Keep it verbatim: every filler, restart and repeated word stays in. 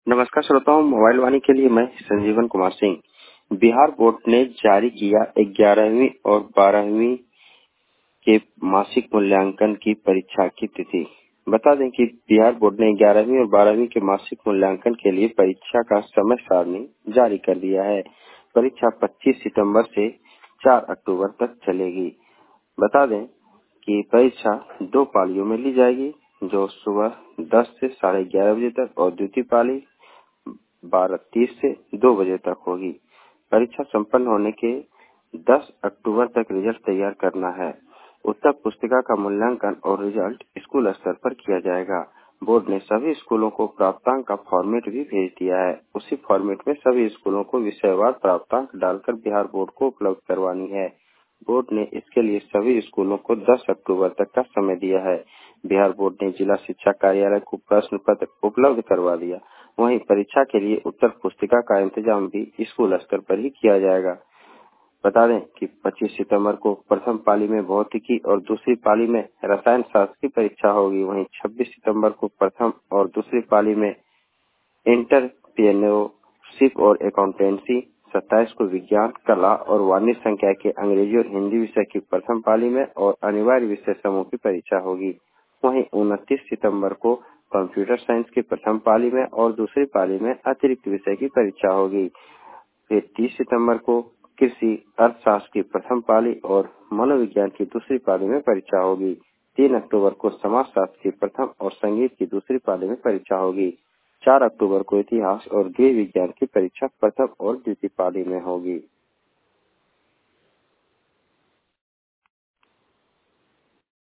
नमस्कार श्रोताओं, मोबाइल वाणी के लिए मैं संजीवन कुमार सिंह। बिहार बोर्ड ने जारी किया ग्यारहवीं और बारहवीं के मासिक मूल्यांकन की परीक्षा की तिथि। बता दें कि बिहार बोर्ड ने ग्यारहवीं और बारहवीं के मासिक मूल्यांकन के लिए परीक्षा का समय सारणी जारी कर दिया है। परीक्षा पच्चीस सितंबर से चार अक्टूबर तक चलेगी। बता दें कि परीक्षा दो पालियों में ली जाएगी, जो सुबह दस से साढ़े ग्यारह बजे तक और द्वितीय पाली बारह तीस से दो बजे तक होगी। परीक्षा संपन्न होने के दस अक्टूबर तक रिजल्ट तैयार करना है। उत्तर पुस्तिका का मूल्यांकन और रिजल्ट स्कूल स्तर पर किया जाएगा। बोर्ड ने सभी स्कूलों को प्राप्तांक का फॉर्मेट भी भेज दिया है। उसी फॉर्मेट में सभी स्कूलों को विषयवार प्राप्तांक डालकर बिहार बोर्ड को उपलब्ध करवानी है। बोर्ड ने इसके लिए सभी स्कूलों को दस अक्टूबर तक का समय दिया है। बिहार बोर्ड ने जिला शिक्षा कार्यालय को प्रश्न पत्र उपलब्ध करवा दिया। वहीं परीक्षा के लिए उत्तर पुस्तिका का इंतजाम भी स्कूल स्तर पर ही किया जाएगा। बता दें कि पच्चीस सितंबर को प्रथम पाली में भौतिकी और दूसरी पाली में रसायन शास्त्र की परीक्षा होगी। वहीं छब्बीस सितंबर को प्रथम और दूसरी पाली में एंटरप्रेन्योरशिप और अकाउंटेंसी, सत्ताईस को विज्ञान, कला और वाणिज्य संख्या के अंग्रेजी और हिंदी विषय की प्रथम पाली में और अनिवार्य विषय समूह की परीक्षा होगी। वहीं उनतीस सितंबर को कंप्यूटर साइंस की प्रथम पाली में और दूसरी पाली में अतिरिक्त विषय की परीक्षा होगी। फिर तीस सितंबर को कृषि अर्थशास्त्र की प्रथम पाली और मनोविज्ञान की दूसरी पाली में परीक्षा होगी। तीन अक्टूबर को समाजशास्त्र की प्रथम और संगीत की दूसरी पाली में परीक्षा होगी। चार अक्टूबर को इतिहास और गृह विज्ञान की परीक्षा प्रथम और द्वितीय पाली में होगी।